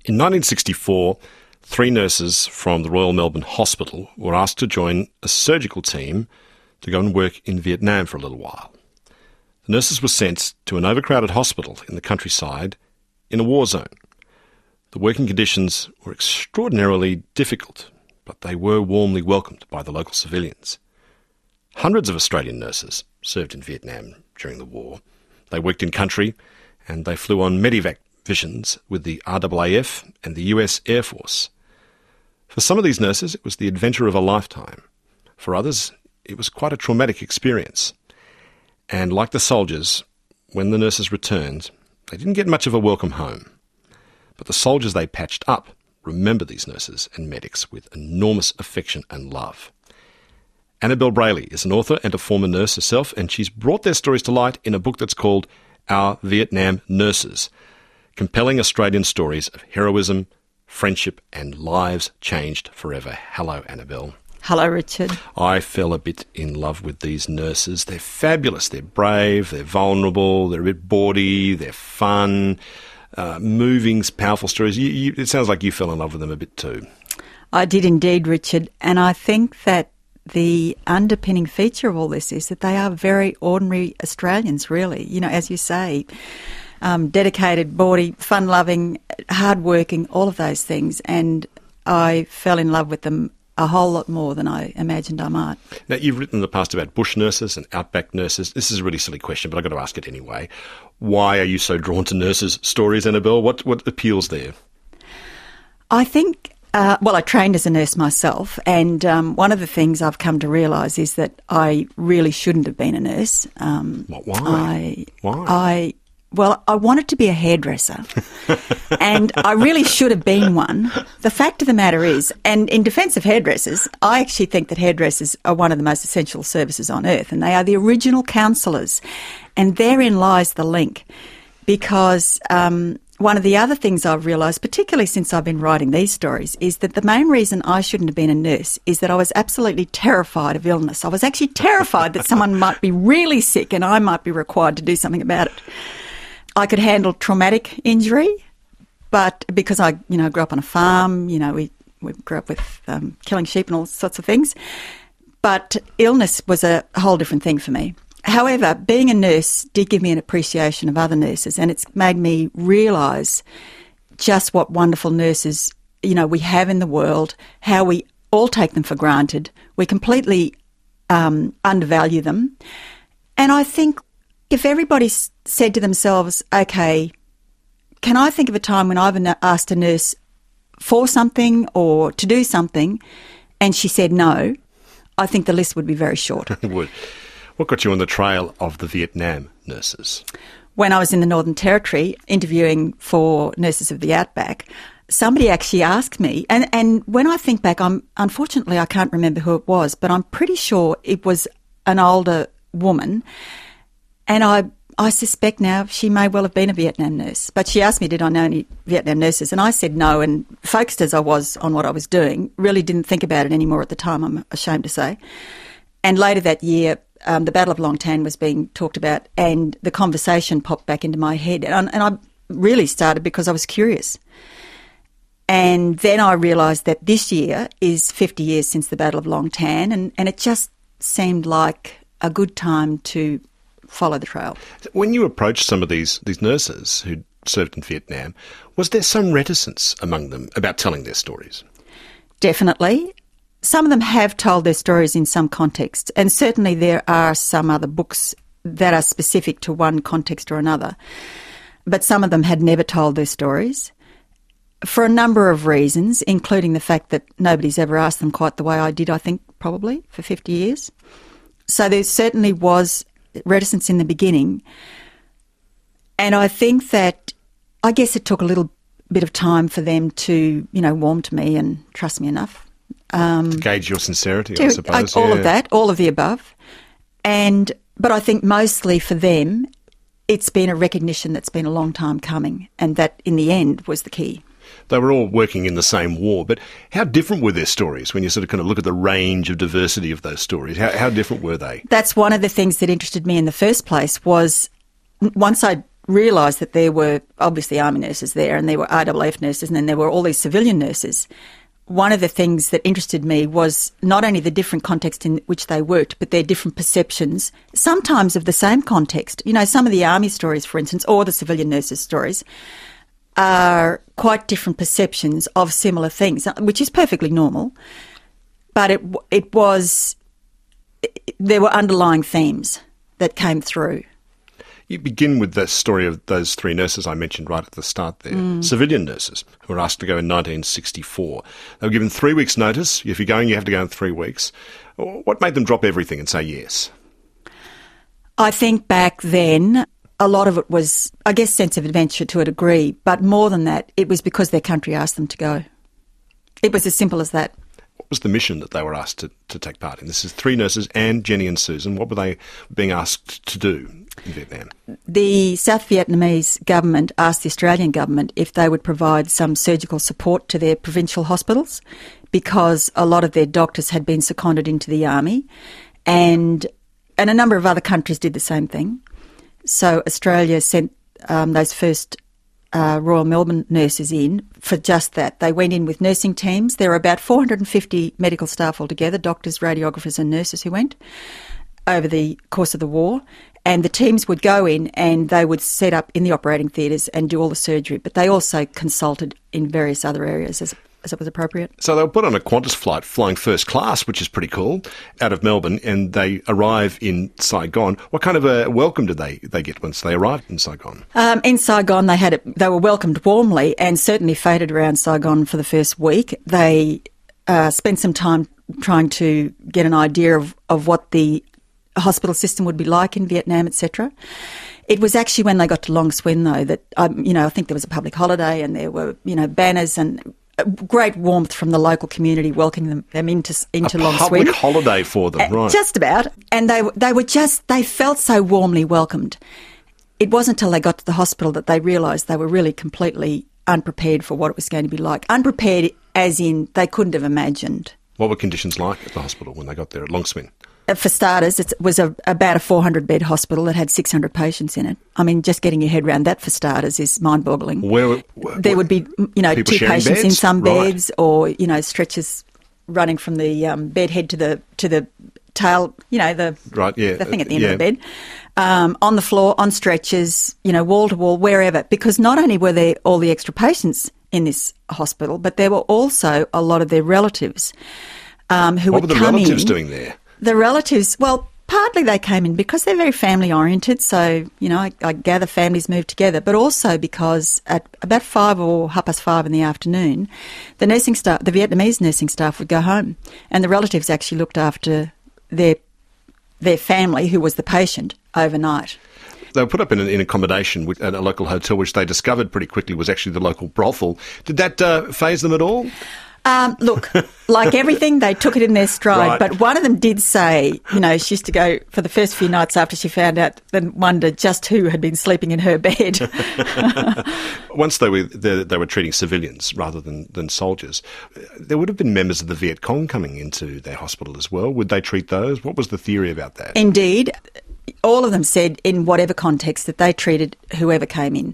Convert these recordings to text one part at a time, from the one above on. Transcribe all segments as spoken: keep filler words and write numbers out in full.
In nineteen sixty-four, three nurses from the Royal Melbourne Hospital were asked to join a surgical team to go and work in Vietnam for a little while. The nurses were sent to an overcrowded hospital in the countryside in a war zone. The working conditions were extraordinarily difficult, but they were warmly welcomed by the local civilians. Hundreds of Australian nurses served in Vietnam during the war. They worked in country and they flew on medevac missions with the R A A F and the U S Air Force. For some of these nurses, it was the adventure of a lifetime. For others, it was quite a traumatic experience. And like the soldiers, when the nurses returned, they didn't get much of a welcome home. But the soldiers they patched up remember these nurses and medics with enormous affection and love. Annabelle Brayley is an author and a former nurse herself, and she's brought their stories to light in a book that's called Our Vietnam Nurses, compelling Australian stories of heroism, friendship and lives changed forever. Hello, Annabelle. Hello, Richard. I fell a bit in love with these nurses. They're fabulous. They're brave, they're vulnerable, they're a bit bawdy, they're fun, uh, moving, powerful stories. You, you, it sounds like you fell in love with them a bit too. I did indeed, Richard, and I think that the underpinning feature of all this is that they are very ordinary Australians, really. You know, as you say, um, dedicated, bawdy, fun-loving, hard-working, all of those things, and I fell in love with them a whole lot more than I imagined I might. Now, you've written in the past about bush nurses and outback nurses. This is a really silly question, but I've got to ask it anyway. Why are you so drawn to nurses' stories, Annabelle? What, what appeals there? I think, uh, well, I trained as a nurse myself, and um, one of the things I've come to realise is that I really shouldn't have been a nurse. Um, what, why? I, why? I, well, I wanted to be a hairdresser, and I really should have been one. The fact of the matter is, and in defence of hairdressers, I actually think that hairdressers are one of the most essential services on earth, and they are the original counsellors, and therein lies the link, because um, one of the other things I've realised, particularly since I've been writing these stories, is that the main reason I shouldn't have been a nurse is that I was absolutely terrified of illness. I was actually terrified that someone might be really sick and I might be required to do something about it. I could handle traumatic injury, but because I, you know, grew up on a farm, you know, we, we grew up with um, killing sheep and all sorts of things. But illness was a whole different thing for me. However, being a nurse did give me an appreciation of other nurses, and it's made me realise just what wonderful nurses, you know, we have in the world, how we all take them for granted. We completely um, undervalue them. And I think if everybody said to themselves, okay, can I think of a time when I've asked a nurse for something or to do something and she said no, I think the list would be very short. It would. What got you on the trail of the Vietnam nurses? When I was in the Northern Territory interviewing for Nurses of the Outback, somebody actually asked me, and, and when I think back, I'm unfortunately I can't remember who it was, but I'm pretty sure it was an older woman. And I, I suspect now she may well have been a Vietnam nurse. But she asked me, did I know any Vietnam nurses? And I said no, and focused as I was on what I was doing, really didn't think about it anymore at the time, I'm ashamed to say. And later that year, um, the Battle of Long Tan was being talked about, and the conversation popped back into my head. And, and I really started because I was curious. And then I realised that this year is fifty years since the Battle of Long Tan, and, and it just seemed like a good time to follow the trail. When you approached some of these, these nurses who served in Vietnam, was there some reticence among them about telling their stories? Definitely. Some of them have told their stories in some context, and certainly there are some other books that are specific to one context or another. But some of them had never told their stories for a number of reasons, including the fact that nobody's ever asked them quite the way I did, I think, probably, for fifty years. So there certainly was reticence in the beginning, and I think that I guess it took a little bit of time for them to, you know, warm to me and trust me enough. Um, to gauge your sincerity, to, I suppose. All yeah. of that, all of the above. And but I think mostly for them, it's been a recognition that's been a long time coming, and that in the end was the key. They were all working in the same war, but how different were their stories when you sort of kind of look at the range of diversity of those stories? How, how different were they? That's one of the things that interested me in the first place was once I realised that there were obviously army nurses there and there were R A F nurses and then there were all these civilian nurses, one of the things that interested me was not only the different context in which they worked, but their different perceptions, sometimes of the same context. You know, some of the army stories, for instance, or the civilian nurses' stories, are quite different perceptions of similar things, which is perfectly normal. But it it was, it, there were underlying themes that came through. You begin with the story of those three nurses I mentioned right at the start there, mm. civilian nurses who were asked to go in nineteen sixty-four. They were given three weeks' notice. If you're going, you have to go in three weeks. What made them drop everything and say yes? I think back then a lot of it was, I guess, sense of adventure to a degree, but more than that, it was because their country asked them to go. It was as simple as that. What was the mission that they were asked to, to take part in? This is three nurses, Anne, Jenny and Susan. What were they being asked to do in Vietnam? The South Vietnamese government asked the Australian government if they would provide some surgical support to their provincial hospitals because a lot of their doctors had been seconded into the army, and and a number of other countries did the same thing. So Australia sent um, those first Uh, Royal Melbourne nurses in for just that. They went in with nursing teams. There were about four hundred fifty medical staff altogether, doctors, radiographers and nurses who went over the course of the war. And the teams would go in and they would set up in the operating theatres and do all the surgery. But they also consulted in various other areas as as it was appropriate. So they were put on a Qantas flight flying first class, which is pretty cool, out of Melbourne, and they arrive in Saigon. What kind of a welcome did they, they get once they arrived in Saigon? Um, in Saigon, they had it, they were welcomed warmly and certainly feted around Saigon for the first week. They uh, spent some time trying to get an idea of, of what the hospital system would be like in Vietnam, et cetera. It was actually when they got to Long Xuyen, though, that, um, you know, I think there was a public holiday and there were, you know, banners and great warmth from the local community welcoming them, them into into a Long Xuyen. A public holiday for them, right? Uh, just about. And they they were just, they felt so warmly welcomed. It wasn't until they got to the hospital that they realised they were really completely unprepared for what it was going to be like. Unprepared as in they couldn't have imagined. What were conditions like at the hospital when they got there at Long Xuyen? For starters, it was a, about a four hundred bed hospital that had six hundred patients in it. I mean, just getting your head around that for starters is mind-boggling. Where, where there would be, you know, two patients beds? in some Right. beds, or you know, stretchers running from the um, bed head to the to the tail, you know, the right, yeah, the thing at the end yeah. of the bed, um, on the floor, on stretchers, you know, wall to wall, wherever. Because not only were there all the extra patients in this hospital, but there were also a lot of their relatives um, who what would were the come relatives in. doing there? The relatives, well, partly they came in because they're very family-oriented, so, you know, I, I gather families moved together, but also because at about five or half past five in the afternoon, the nursing staff, the Vietnamese nursing staff would go home, and the relatives actually looked after their their family, who was the patient, overnight. They were put up in an in accommodation with, at a local hotel, which they discovered pretty quickly was actually the local brothel. Did that uh, faze them at all? Um, look, like everything, they took it in their stride. Right. But one of them did say, you know, she used to go for the first few nights after she found out, then wonder just who had been sleeping in her bed. Once they were they, they were treating civilians rather than, than soldiers, there would have been members of the Viet Cong coming into their hospital as well. Would they treat those? What was the theory about that? Indeed. All of them said, in whatever context, that they treated whoever came in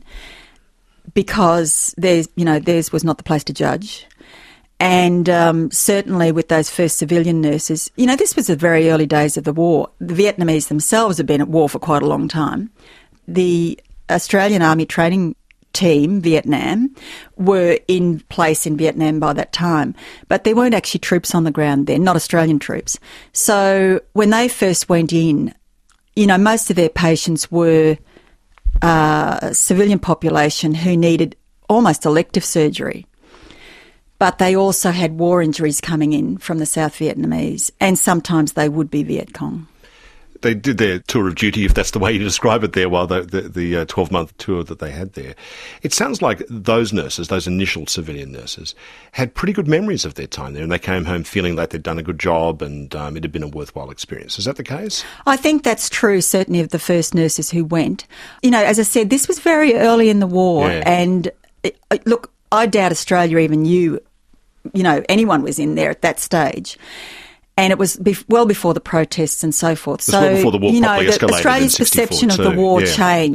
because there's, you know, theirs was not the place to judge. And um, certainly with those first civilian nurses, you know, this was the very early days of the war. The Vietnamese themselves had been at war for quite a long time. The Australian Army training team, Vietnam, were in place in Vietnam by that time. But there weren't actually troops on the ground then, not Australian troops. So when they first went in, you know, most of their patients were uh, civilian population who needed almost elective surgery. But they also had war injuries coming in from the South Vietnamese, and sometimes they would be Viet Cong. They did their tour of duty, if that's the way you describe it there, while the, the, the uh, twelve-month tour that they had there. It sounds like those nurses, those initial civilian nurses, had pretty good memories of their time there, and they came home feeling like they'd done a good job and um, it had been a worthwhile experience. Is that the case? I think that's true, certainly of the first nurses who went. You know, as I said, this was very early in the war, Yeah. and it, look, I doubt Australia even knew, you know, anyone was in there at that stage. And it was be- well before the protests and so forth. It was well before the war you know, properly the, escalated Australia's in sixty-four perception of too, the war yeah. changed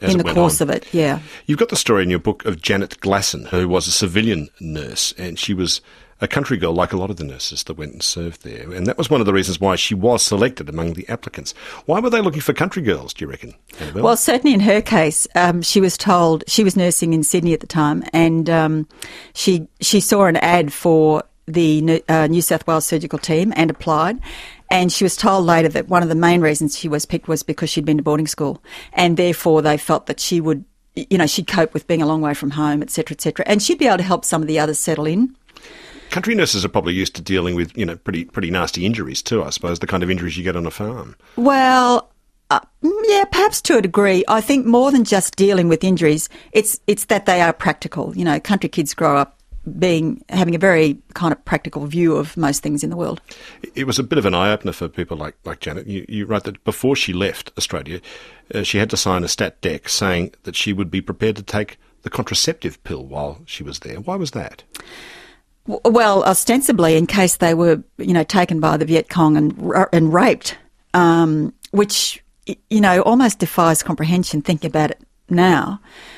as in it the went course on. of it, yeah. You've got the story in your book of Janet Glasson, who was a civilian nurse, and she was a country girl like a lot of the nurses that went and served there. And that was one of the reasons why she was selected among the applicants. Why were they looking for country girls, do you reckon, Annabelle? Well, certainly in her case, um, she was told, she was nursing in Sydney at the time, and um, she she saw an ad for the uh, New South Wales surgical team and applied. And she was told later that one of the main reasons she was picked was because she'd been to boarding school, and therefore they felt that she would, you know, she'd cope with being a long way from home, et cetera, et cetera, and she'd be able to help some of the others settle in. Country nurses are probably used to dealing with, you know, pretty pretty nasty injuries too, I suppose, the kind of injuries you get on a farm. Well, uh, yeah, perhaps to a degree. I think more than just dealing with injuries, it's it's that they are practical. You know, country kids grow up being having a very kind of practical view of most things in the world. It was a bit of an eye-opener for people like, like Janet. You, you write that before she left Australia, uh, she had to sign a stat dec saying that she would be prepared to take the contraceptive pill while she was there. Why was that? Well, ostensibly in case they were, you know, taken by the Viet Cong and and raped, um, which, you know, almost defies comprehension thinking about it now.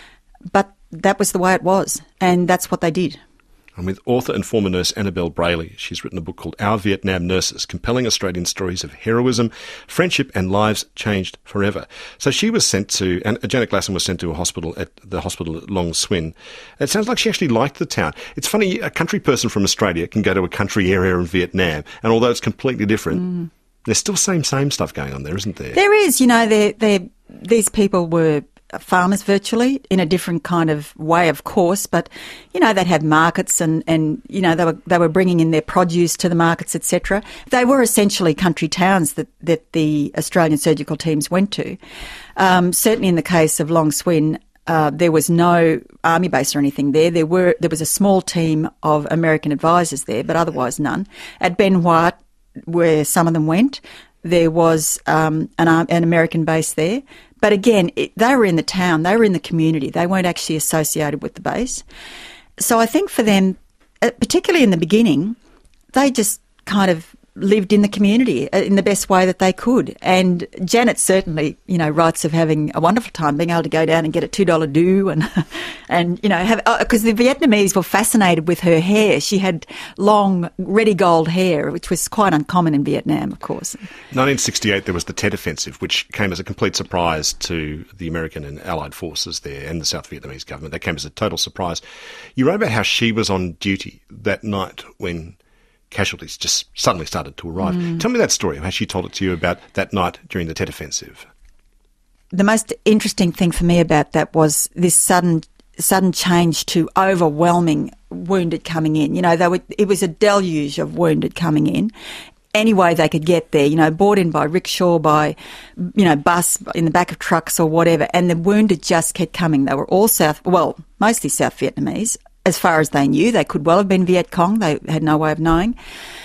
But that was the way it was, and that's what they did. I'm with author and former nurse Annabelle Brayley. She's written a book called Our Vietnam Nurses, Compelling Australian Stories of Heroism, Friendship and Lives Changed Forever. So she was sent to, and Janet Glasson was sent to a hospital at the hospital at Long Swin. It sounds like she actually liked the town. It's funny, a country person from Australia can go to a country area in Vietnam, and although it's completely different, mm. there's still same, same stuff going on there, isn't there? There is, you know, they're, they're, these people were farmers virtually in a different kind of way, of course, but you know they'd have markets and, and you know they were they were bringing in their produce to the markets, et cetera. They were essentially country towns that, that the Australian surgical teams went to. Um, certainly in the case of Long Swin, uh, there was no army base or anything there. There were there was a small team of American advisors there, but otherwise none. At Ben Huat, where some of them went, there was um, an, an American base there. But again, it, they were in the town, they were in the community, they weren't actually associated with the base. So I think for them, particularly in the beginning, they just kind of lived in the community in the best way that they could. And Janet certainly, you know, writes of having a wonderful time being able to go down and get a two dollar do and, and you know, have because the Vietnamese were fascinated with her hair. She had long, reddy gold hair, which was quite uncommon in Vietnam, of course. nineteen sixty-eight, there was the Tet Offensive, which came as a complete surprise to the American and Allied forces there and the South Vietnamese government. That came as a total surprise. You wrote about how she was on duty that night when casualties just suddenly started to arrive. Mm. Tell me that story, how she told it to you about that night during the Tet Offensive. The most interesting thing for me about that was this sudden sudden change to overwhelming wounded coming in. You know, they were, it was a deluge of wounded coming in. Any way they could get there, you know, brought in by rickshaw, by, you know, bus, in the back of trucks or whatever, and the wounded just kept coming. They were all South, well, mostly South Vietnamese. As far as they knew, they could well have been Viet Cong. They had no way of knowing.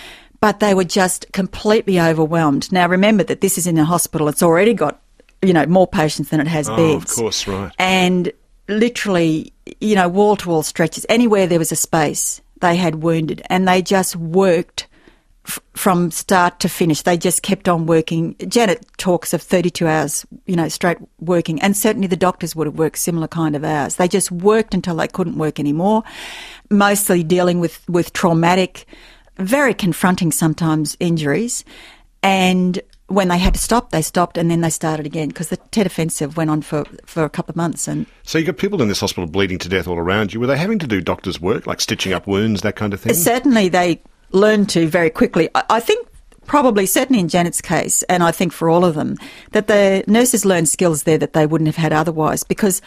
But they were just completely overwhelmed. Now, remember that this is in a hospital. It's already got, you know, more patients than it has oh, beds. Of course, right. And literally, you know, wall-to-wall stretches. Anywhere there was a space, they had wounded. And they just worked f- from start to finish. They just kept on working. Janet talks of thirty-two hours, you know, straight working. And certainly the doctors would have worked similar kind of hours. They just worked until they couldn't work anymore, mostly dealing with, with traumatic, very confronting sometimes injuries. And when they had to stop, they stopped and then they started again because the Tet Offensive went on for, for a couple of months. And so you got people in this hospital bleeding to death all around you. Were they having to do doctors' work, like stitching up wounds, that kind of thing? Certainly they learned to very quickly. I, I think probably, certainly in Janet's case, and I think for all of them, that the nurses learned skills there that they wouldn't have had otherwise because,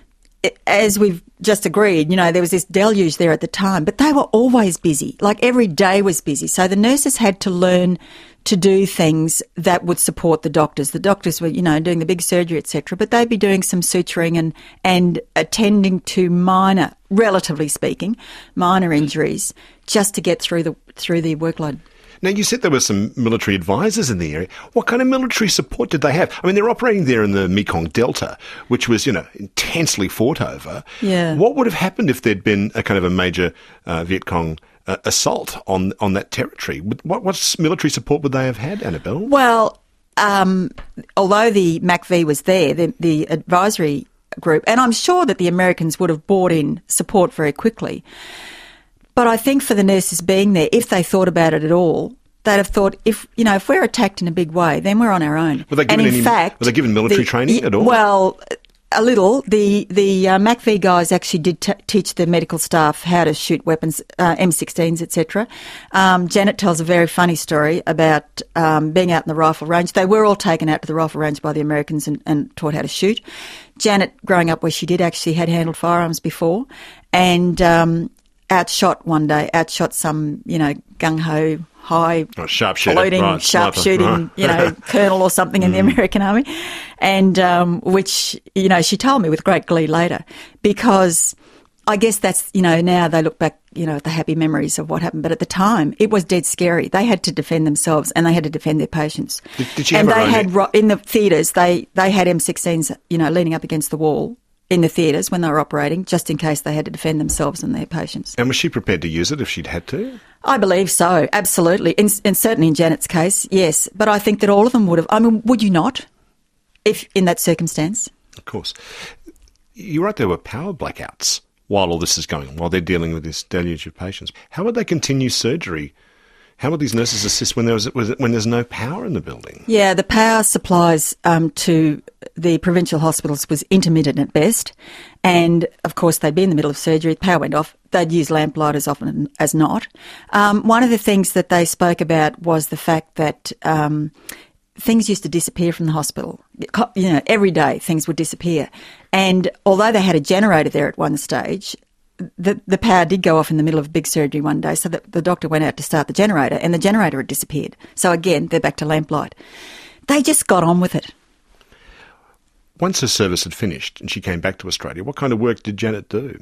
as we've just agreed, you know, there was this deluge there at the time, but they were always busy. Like every day was busy. So the nurses had to learn to do things that would support the doctors. The doctors were, you know, doing the big surgery, et cetera, but they'd be doing some suturing and, and attending to minor, relatively speaking, minor injuries just to get through the through the workload. Now, you said there were some military advisors in the area. What kind of military support did they have? I mean, they're operating there in the Mekong Delta, which was, you know, intensely fought over. Yeah. What would have happened if there'd been a kind of a major uh, Viet Cong uh, assault on on that territory? What, what military support would they have had, Annabelle? Well, um, although the M A C V was there, the, the advisory group. And I'm sure that the Americans would have brought in support very quickly. But I think for the nurses being there, if they thought about it at all, they'd have thought, if you know, if we're attacked in a big way, then we're on our own. Were they given, and in any, fact, were they given military the, training at all? Well, a little. The the uh, M A C V guys actually did t- teach the medical staff how to shoot weapons, uh, M sixteens, et cetera. Um, Janet tells a very funny story about um, being out in the rifle range. They were all taken out to the rifle range by the Americans and, and taught how to shoot. Janet, growing up where she did, actually had handled firearms before, and um, outshot one day, outshot some, you know, gung-ho, high, oh, sharpshooter, polluting, right, sharpshooting, right. you know, colonel or something in the American Army, and um, which, you know, she told me with great glee later, because I guess that's, you know, now they look back, you know, at the happy memories of what happened, but at the time it was dead scary. They had to defend themselves and they had to defend their patients. Did, did she and have they her own had ro- in the theatres, they they had M sixteens, you know, leaning up against the wall in the theatres when they were operating, just in case they had to defend themselves and their patients. And was she prepared to use it if she'd had to? I believe so, absolutely. In, and certainly in Janet's case, yes. But I think that all of them would have. I mean, would you not, if in that circumstance? Of course. You're right, there were power blackouts while all this is going on, while they're dealing with this deluge of patients. How would they continue surgery? How would these nurses assist when there was when there's no power in the building? Yeah, the power supplies um, to the provincial hospitals was intermittent at best, and of course they'd be in the middle of surgery. The power went off. They'd use lamplight as often as not. Um, one of the things that they spoke about was the fact that um, things used to disappear from the hospital. You know, every day things would disappear, and although they had a generator there at one stage, The, the power did go off in the middle of a big surgery one day, so the, the doctor went out to start the generator, and the generator had disappeared. So again, they're back to lamplight. They just got on with it. Once her service had finished and she came back to Australia, what kind of work did Janet do?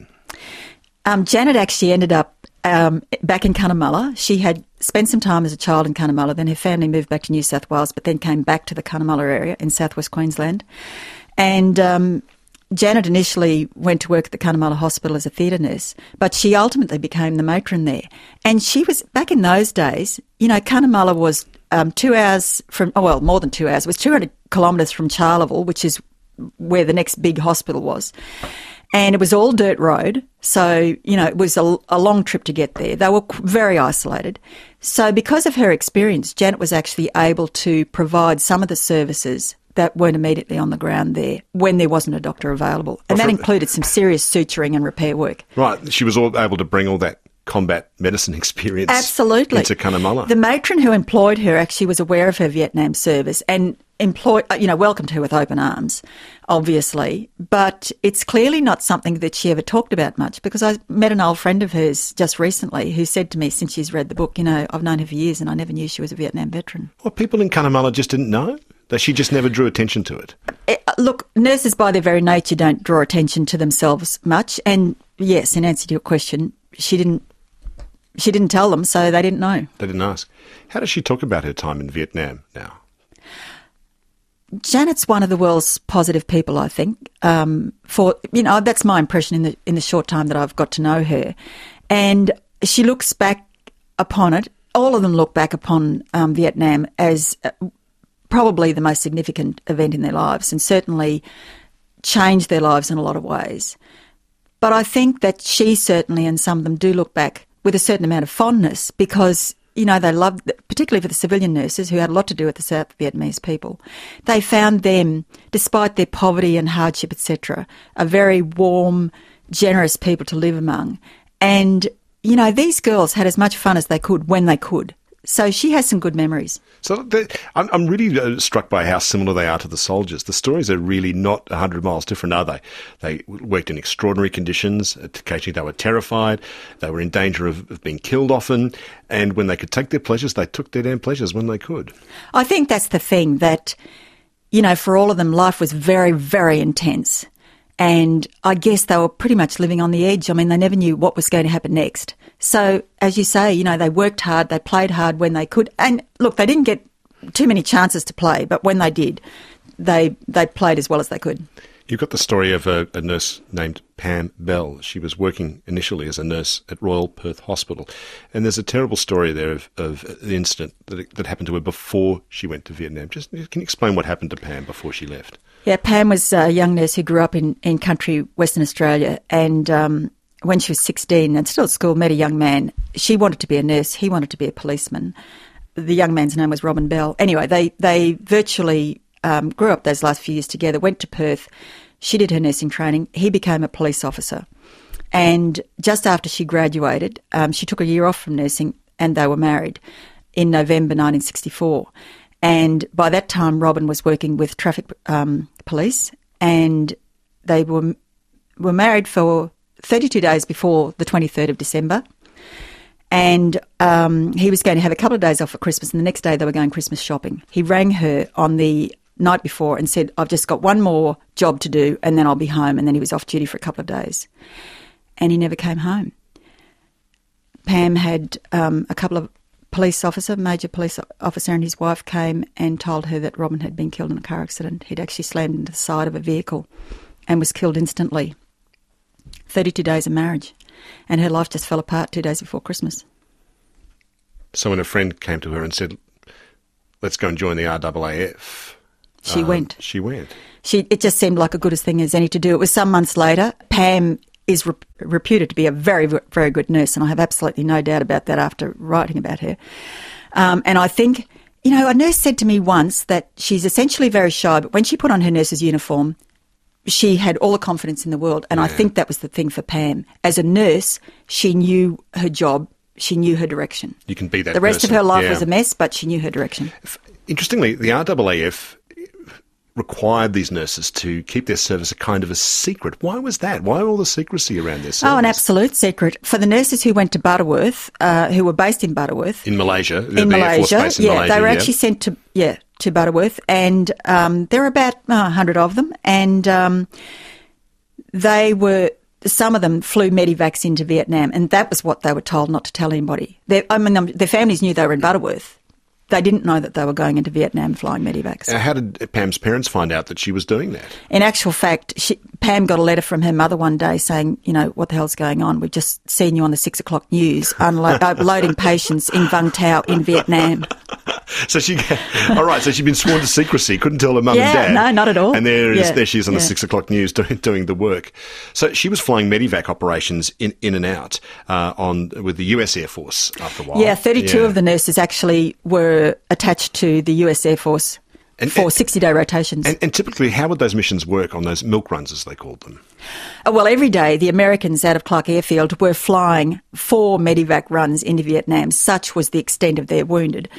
Um, Janet actually ended up um, back in Cunnamulla. She had spent some time as a child in Cunnamulla, then her family moved back to New South Wales, but then came back to the Cunnamulla area in southwest Queensland. And Um, Janet initially went to work at the Cunnamulla Hospital as a theatre nurse, but she ultimately became the matron there. And she was, back in those days, you know, Cunnamulla was um, two hours from, oh, well, more than two hours, it was two hundred kilometres from Charleville, which is where the next big hospital was. And it was all dirt road, so, you know, it was a, a long trip to get there. They were very isolated. So because of her experience, Janet was actually able to provide some of the services that weren't immediately on the ground there when there wasn't a doctor available. And that included some serious suturing and repair work. Right. She was all able to bring all that combat medicine experience Absolutely. into Cunnamulla. The matron who employed her actually was aware of her Vietnam service and employed, you know, welcomed her with open arms, obviously. But it's clearly not something that she ever talked about much, because I met an old friend of hers just recently who said to me, since she's read the book, you know, I've known her for years and I never knew she was a Vietnam veteran. Well, people in Cunnamulla just didn't know? That she just never drew attention to it? it? Look, nurses by their very nature don't draw attention to themselves much. And yes, in answer to your question, she didn't she didn't tell them, so they didn't know. They didn't ask. How does she talk about her time in Vietnam now? Janet's one of the world's positive people, I think. Um, for you know, that's my impression in the in the short time that I've got to know her. And she looks back upon it. All of them look back upon um, Vietnam as Uh, probably the most significant event in their lives, and certainly changed their lives in a lot of ways. But I think that she certainly, and some of them do look back with a certain amount of fondness, because, you know, they loved, particularly for the civilian nurses who had a lot to do with the South Vietnamese people, they found them, despite their poverty and hardship, et cetera, a very warm, generous people to live among. And, you know, these girls had as much fun as they could when they could. So she has some good memories. So I'm, I'm really uh, struck by how similar they are to the soldiers. The stories are really not one hundred miles different, are they? They worked in extraordinary conditions. Occasionally they were terrified. They were in danger of, of being killed often. And when they could take their pleasures, they took their damn pleasures when they could. I think that's the thing, that, you know, for all of them, life was very, very intense. And I guess they were pretty much living on the edge. I mean, they never knew what was going to happen next. So, as you say, you know, they worked hard, they played hard when they could. And look, they didn't get too many chances to play, but when they did, they they played as well as they could. You've got the story of a, a nurse named Pam Bell. She was working initially as a nurse at Royal Perth Hospital. And there's a terrible story there of, of the incident that, that happened to her before she went to Vietnam. Just can you explain what happened to Pam before she left? Yeah, Pam was a young nurse who grew up in, in country Western Australia, and um, when she was sixteen and still at school, met a young man. She wanted to be a nurse. He wanted to be a policeman. The young man's name was Robin Bell. Anyway, they, they virtually um, grew up those last few years together, went to Perth. She did her nursing training. He became a police officer. And just after she graduated, um, she took a year off from nursing and they were married in November nineteen sixty-four. And by that time, Robin was working with traffic um, police, and they were were married for thirty-two days before the twenty-third of December. And um, he was going to have a couple of days off for Christmas, and the next day they were going Christmas shopping. He rang her on the night before and said, I've just got one more job to do and then I'll be home. And then he was off duty for a couple of days. And he never came home. Pam had um, a couple of police officer, major police officer and his wife came and told her that Robin had been killed in a car accident. He'd actually slammed into the side of a vehicle and was killed instantly. thirty-two days of marriage. And her life just fell apart two days before Christmas. So when a friend came to her and said, let's go and join the R A A F... She um, went. She went. She. It just seemed like a good as thing as any to do. It was some months later. Pam is re- reputed to be a very, very good nurse, and I have absolutely no doubt about that after writing about her. Um, and I think, you know, a nurse said to me once that she's essentially very shy, but when she put on her nurse's uniform, she had all the confidence in the world. And yeah. I think that was the thing for Pam. As a nurse, she knew her job. She knew her direction. You can be that The rest person. of her life yeah. was a mess, but she knew her direction. Interestingly, the R A A F required these nurses to keep their service a kind of a secret. Why was that? Why all the secrecy around their service? Oh, an absolute secret. For the nurses who went to Butterworth, uh, who were based in Butterworth. In Malaysia. In the Malaysia. Air Force base in yeah, Malaysia, they were yeah. actually sent to, yeah, to Butterworth, and um, there were about oh, one hundred of them, and um, they were... Some of them flew Medivacs into Vietnam, and that was what they were told not to tell anybody. Their, I mean, their families knew they were in Butterworth. They didn't know that they were going into Vietnam flying Medivacs. Uh, how did Pam's parents find out that she was doing that? In actual fact, she, Pam got a letter from her mother one day saying, you know, what the hell's going on? We've just seen you on the six o'clock news unlo- uh, loading patients in Vung Tau in Vietnam. So she, all right, so she'd been sworn to secrecy, couldn't tell her mum yeah, and dad. no, not at all. And there, yeah, is, there she is on yeah. the six o'clock news doing, doing the work. So she was flying Medivac operations in, in and out uh, on with the U S Air Force after a while. Yeah, thirty-two yeah. of the nurses actually were attached to the U S Air Force and, for and, sixty-day rotations. And, and typically, how would those missions work on those milk runs, as they called them? Well, every day the Americans out of Clark Airfield were flying four Medivac runs into Vietnam. Such was the extent of their wounded.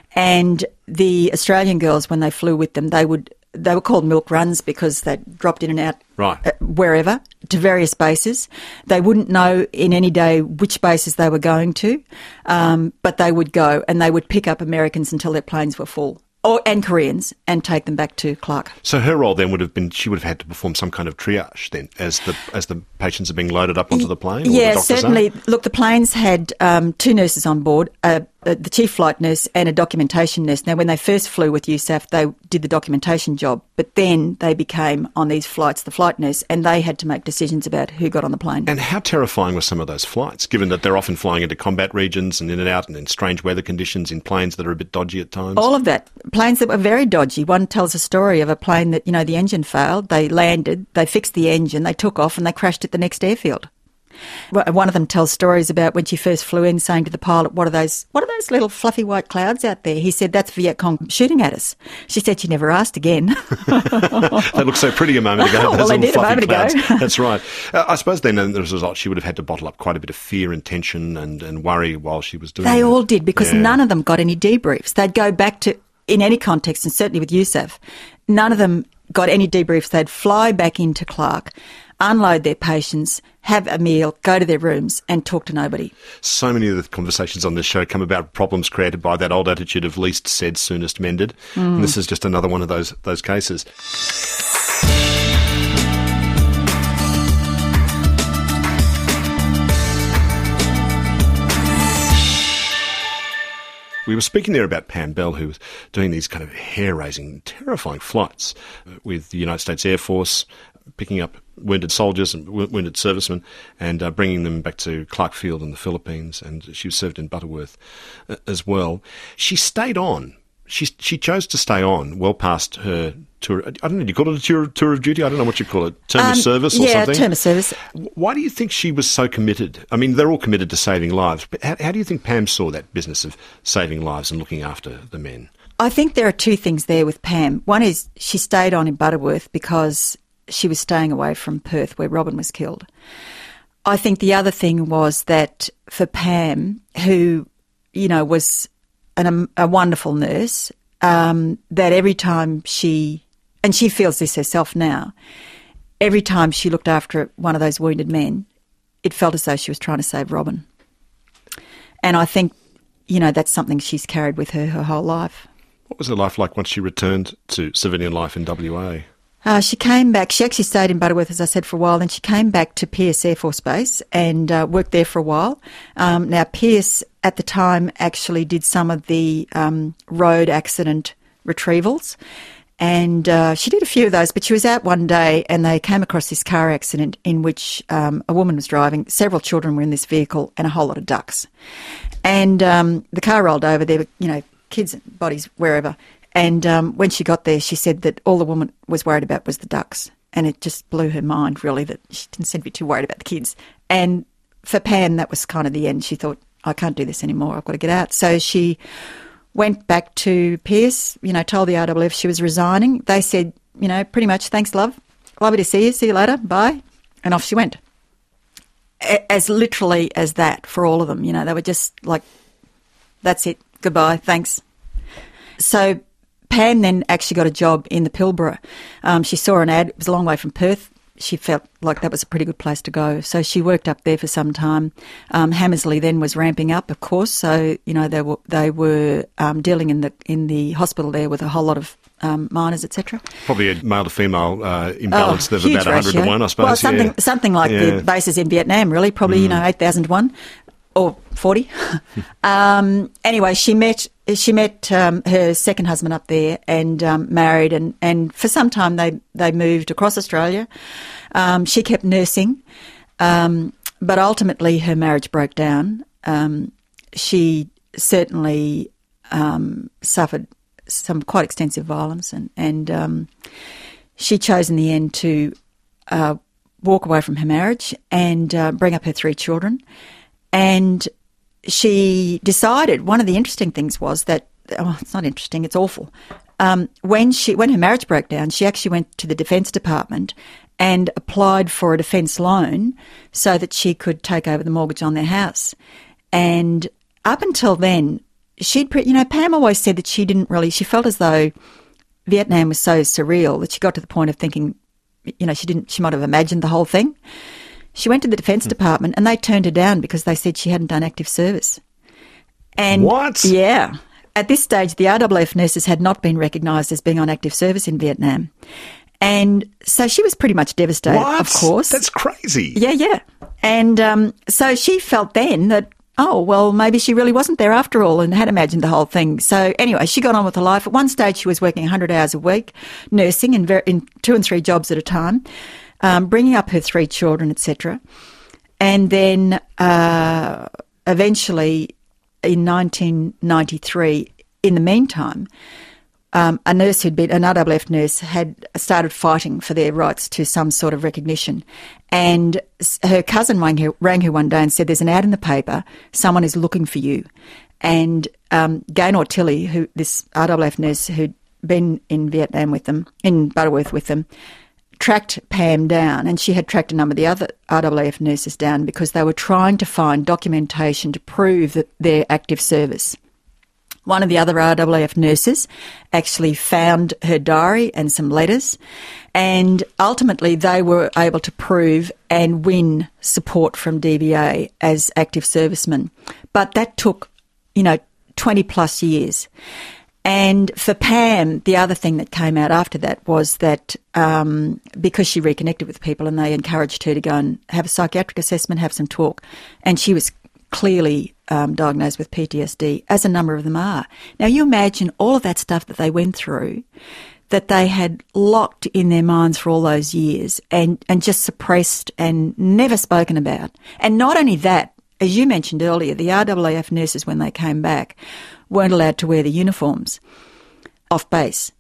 And the Australian girls, when they flew with them, they would they were called milk runs because they dropped in and out right. uh, wherever to various bases. They wouldn't know in any day which bases they were going to, um, but they would go and they would pick up Americans until their planes were full. Or, and Koreans, and take them back to Clark. So her role then would have been, she would have had to perform some kind of triage then, as the as the patients are being loaded up onto the plane? Or yeah, the certainly. Are? Look, the planes had um, two nurses on board, uh, uh, the chief flight nurse and a documentation nurse. Now, when they first flew with U S A F, they did the documentation job, but then they became, on these flights, the flight nurse, and they had to make decisions about who got on the plane. And how terrifying were some of those flights, given that they're often flying into combat regions and in and out and in strange weather conditions in planes that are a bit dodgy at times? All of that. Planes that were very dodgy. One tells a story of a plane that, you know, the engine failed, they landed, they fixed the engine, they took off and they crashed at the next airfield. One of them tells stories about when she first flew in, saying to the pilot, what are those what are those little fluffy white clouds out there? He said, that's Viet Cong shooting at us. She said she never asked again. They looked so pretty a moment ago. Well, they did a moment clouds. ago. That's right. Uh, I suppose then, as a result, she would have had to bottle up quite a bit of fear and tension and, and worry while she was doing it. They all did, because yeah. none of them got any debriefs. They'd go back to, in any context, and certainly with U S A F, none of them got any debriefs. They'd fly back into Clark, unload their patients, have a meal, go to their rooms and talk to nobody. So many of the conversations on this show come about problems created by that old attitude of least said, soonest mended. Mm. And this is just another one of those those cases. We were speaking there about Pam Bell, who was doing these kind of hair-raising, terrifying flights with the United States Air Force, picking up wounded soldiers and wounded servicemen and uh, bringing them back to Clark Field in the Philippines, and she was served in Butterworth uh, as well. She stayed on. She she chose to stay on well past her tour. I don't know, do you call it a tour, tour of duty? I don't know what you call it. Term um, of service or yeah, something? Yeah, term of service. Why do you think she was so committed? I mean, they're all committed to saving lives, but how, how do you think Pam saw that business of saving lives and looking after the men? I think there are two things there with Pam. One is she stayed on in Butterworth because she was staying away from Perth where Robin was killed. I think the other thing was that for Pam, who, you know, was an, a wonderful nurse, um, that every time she, and she feels this herself now, every time she looked after one of those wounded men, it felt as though she was trying to save Robin. And I think, you know, that's something she's carried with her her whole life. What was her life like once she returned to civilian life in W A? Uh, she came back, she actually stayed in Butterworth, as I said, for a while, then she came back to Pearce Air Force Base and uh, worked there for a while. Um, now, Pearce, at the time, actually did some of the um, road accident retrievals, and uh, she did a few of those, but she was out one day and they came across this car accident in which um, a woman was driving, several children were in this vehicle, and a whole lot of ducks. And um, the car rolled over, there were, you know, kids' bodies wherever. And um, when she got there, she said that all the woman was worried about was the ducks. And it just blew her mind, really, that she didn't seem to be too worried about the kids. And for Pam, that was kind of the end. She thought, I can't do this anymore. I've got to get out. So she went back to Pearce, you know, told the R A F she was resigning. They said, you know, pretty much, thanks, love. Lovely to see you. See you later. Bye. And off she went. As literally as that for all of them. You know, they were just like, that's it. Goodbye. Thanks. So Pam then actually got a job in the Pilbara. Um, she saw an ad. It was a long way from Perth. She felt like that was a pretty good place to go. So she worked up there for some time. Um, Hammersley then was ramping up, of course. So, you know, they were they were um, dealing in the in the hospital there with a whole lot of um, miners, et cetera. Probably a male to female uh, imbalance oh, of about one hundred to one, I suppose. Well, something yeah. something like yeah. the bases in Vietnam, really. Probably, mm. you know, eight thousand to one. Or forty. um, anyway, she met she met um, her second husband up there and um, married, and, and for some time they, they moved across Australia. Um, she kept nursing, um, but ultimately her marriage broke down. Um, she certainly um, suffered some quite extensive violence, and, and um, she chose in the end to uh, walk away from her marriage and uh, bring up her three children. And she decided, one of the interesting things was that, oh, it's not interesting, it's awful. Um, when she when her marriage broke down, she actually went to the Defence Department and applied for a defence loan so that she could take over the mortgage on their house. And up until then, she'd, you know, Pam always said that she didn't really, she felt as though Vietnam was so surreal that she got to the point of thinking, you know, she didn't, she might have imagined the whole thing. She went to the Defence Department and they turned her down because they said she hadn't done active service. And what? Yeah. At this stage, the R A F nurses had not been recognised as being on active service in Vietnam. And so she was pretty much devastated, what? Of course. That's crazy. Yeah, yeah. And um, so she felt then that, oh, well, maybe she really wasn't there after all and had imagined the whole thing. So anyway, she got on with her life. At one stage, she was working one hundred hours a week, nursing in, ver- in two and three jobs at a time. Um, bringing up her three children, et cetera. And then uh, eventually in nineteen ninety-three, in the meantime, um, a nurse who'd been, an R A F nurse, had started fighting for their rights to some sort of recognition. And her cousin rang her, rang her one day and said, there's an ad in the paper, someone is looking for you. And um, Gaynor Tilley, who this R A F nurse who'd been in Vietnam with them, in Butterworth with them, tracked Pam down, and she had tracked a number of the other R A F nurses down because they were trying to find documentation to prove that their active service. One of the other R A F nurses actually found her diary and some letters, and ultimately they were able to prove and win support from D V A as active servicemen. But that took, you know, twenty plus years. And for Pam, the other thing that came out after that was that um, because she reconnected with people and they encouraged her to go and have a psychiatric assessment, have some talk, and she was clearly um, diagnosed with P T S D, as a number of them are. Now, you imagine all of that stuff that they went through, that they had locked in their minds for all those years and, and just suppressed and never spoken about. And not only that, as you mentioned earlier, the R A A F nurses, when they came back, weren't allowed to wear the uniforms off base.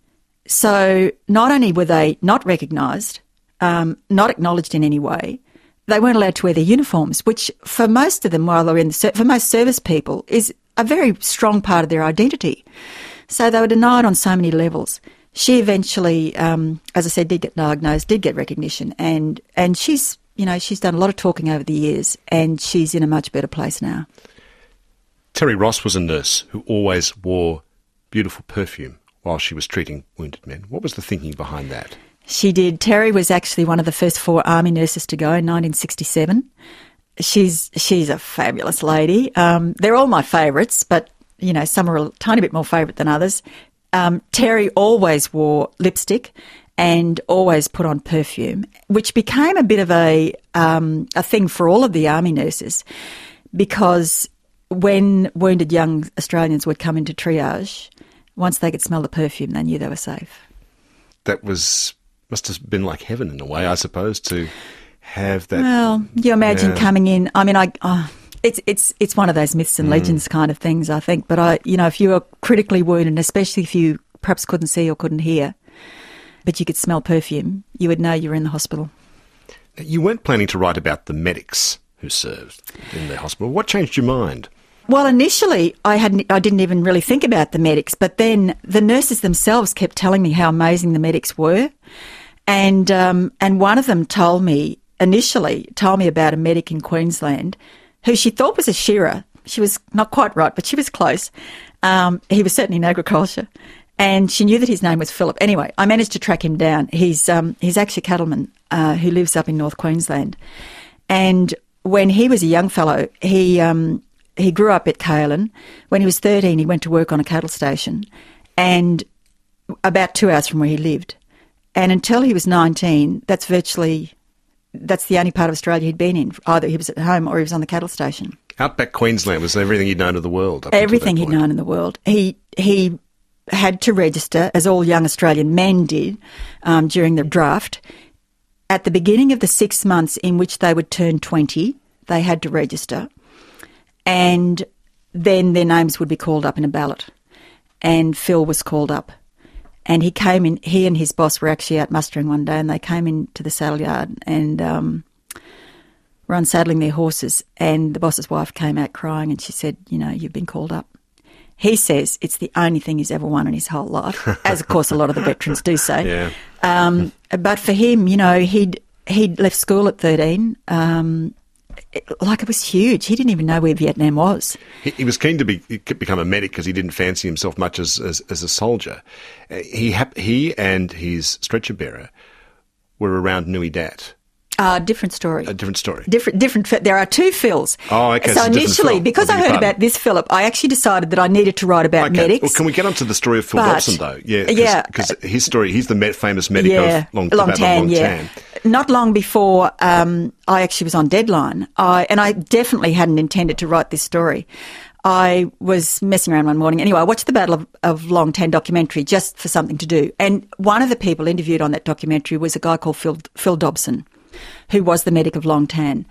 So not only were they not recognised, um, not acknowledged in any way, they weren't allowed to wear their uniforms, which for most of them, while they're in the ser- for most service people, is a very strong part of their identity. So they were denied on so many levels. She eventually, um, as I said, did get diagnosed, did get recognition, and and she's, you know, she's done a lot of talking over the years, and she's in a much better place now. Terry Ross was a nurse who always wore beautiful perfume while she was treating wounded men. What was the thinking behind that? She did. Terry was actually one of the first four Army nurses to go in nineteen sixty-seven. She's she's a fabulous lady. Um, they're all my favourites, but, you know, some are a tiny bit more favourite than others. Um, Terry always wore lipstick and always put on perfume, which became a bit of a um, a thing for all of the Army nurses, because when wounded young Australians would come into triage, once they could smell the perfume, they knew they were safe. That was must have been like heaven in a way, I suppose, to have that. Well, you imagine yeah. coming in. I mean, I. Oh, It's it's it's one of those myths and legends mm. kind of things, I think. But I, you know, if you were critically wounded, and especially if you perhaps couldn't see or couldn't hear, but you could smell perfume, you would know you were in the hospital. You weren't planning to write about the medics who served in the hospital. What changed your mind? Well, initially, I hadn't. I didn't even really think about the medics, but then the nurses themselves kept telling me how amazing the medics were, and um, and one of them told me initially told me about a medic in Queensland who she thought was a shearer. She was not quite right, but she was close. Um, he was certainly in agriculture. And she knew that his name was Philip. Anyway, I managed to track him down. He's um, he's actually a cattleman uh, who lives up in North Queensland. And when he was a young fellow, he um, he grew up at Kaelin. When he was thirteen, he went to work on a cattle station, and about two hours from where he lived. And until he was nineteen, that's virtually... that's the only part of Australia he'd been in. Either he was at home or he was on the cattle station. Outback Queensland was everything he'd known of the world. Up everything he'd known in the world. He he had to register, as all young Australian men did, um, during the draft. At the beginning of the six months in which they would turn twenty, they had to register. And then their names would be called up in a ballot. And Phil was called up. And he came in, he and his boss were actually out mustering one day, and they came into the saddle yard and um, were unsaddling their horses, and the boss's wife came out crying, and she said, you know, you've been called up. He says it's the only thing he's ever won in his whole life, as of course a lot of the veterans do say. Yeah. Um, but for him, you know, he'd, he'd left school at thirteen, um, It, like it was huge. He didn't even know where Vietnam was. He, he was keen to be, become a medic because he didn't fancy himself much as as, as a soldier. Uh, he hap- he and his stretcher bearer were around Nui Dat. Uh, different story. A different story. Different, different. There are two Phils. Oh, okay. So, so initially, because I heard pardon. about this Philip, I actually decided that I needed to write about okay. medics. Well, can we get on to the story of Phil but, Dobson, though? Yeah, cause, yeah. Because his story, he's the med- famous medic yeah, of Long, Long Tan. Long Yeah. Tan. Not long before um, I actually was on deadline, I and I definitely hadn't intended to write this story. I was messing around one morning. Anyway, I watched the Battle of, of Long Tan documentary just for something to do. And one of the people interviewed on that documentary was a guy called Phil, Phil Dobson, who was the medic of Long Tan.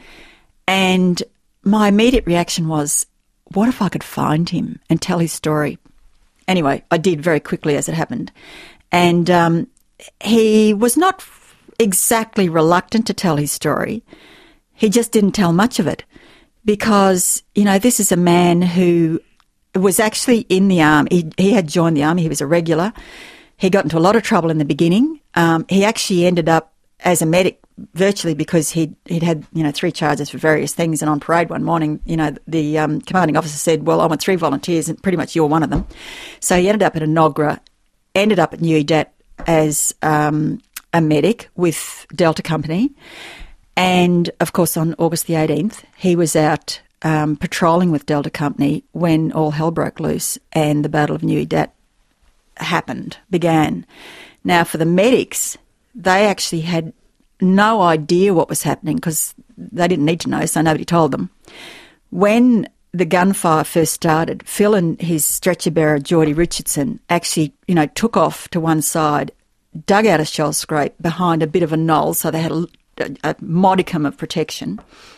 And my immediate reaction was, what if I could find him and tell his story? Anyway, I did very quickly as it happened. And um, he was not exactly reluctant to tell his story. He just didn't tell much of it because, you know, this is a man who was actually in the army. He, he had joined the army. He was a regular. He got into a lot of trouble in the beginning. Um, he actually ended up as a medic virtually because he'd, he'd had, you know, three charges for various things. And on parade one morning, you know, the um, commanding officer said, well, I want three volunteers and pretty much you're one of them. So he ended up at Enoggera, ended up at Nui Dat as um, a medic with Delta Company. And, of course, on August the eighteenth, he was out um, patrolling with Delta Company when all hell broke loose and the Battle of Nui Dat happened, began. Now, for the medics, they actually had no idea what was happening because they didn't need to know, so nobody told them. When the gunfire first started, Phil and his stretcher bearer, Geordie Richardson, actually, you know, took off to one side, dug out a shell scrape behind a bit of a knoll, so they had a, a modicum of protection,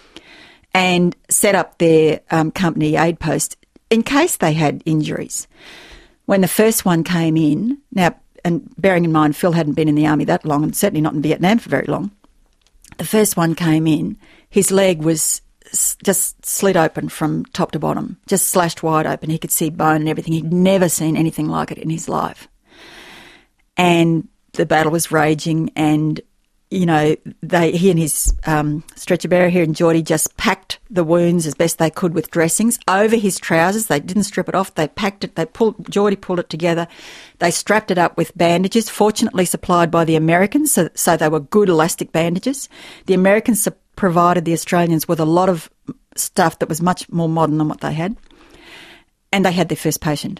and set up their um, company aid post in case they had injuries. When the first one came in, now, and bearing in mind Phil hadn't been in the army that long, and certainly not in Vietnam for very long, the first one came in, his leg was just slit open from top to bottom, just slashed wide open. He could see bone and everything. He'd never seen anything like it in his life. And the battle was raging, and, you know, they he and his um, stretcher bearer here in Geordie just packed the wounds as best they could with dressings over his trousers. They didn't strip it off. They packed it. They pulled, Geordie pulled it together. They strapped it up with bandages, fortunately supplied by the Americans, so, so they were good elastic bandages. The Americans provided the Australians with a lot of stuff that was much more modern than what they had. And they had their first patient.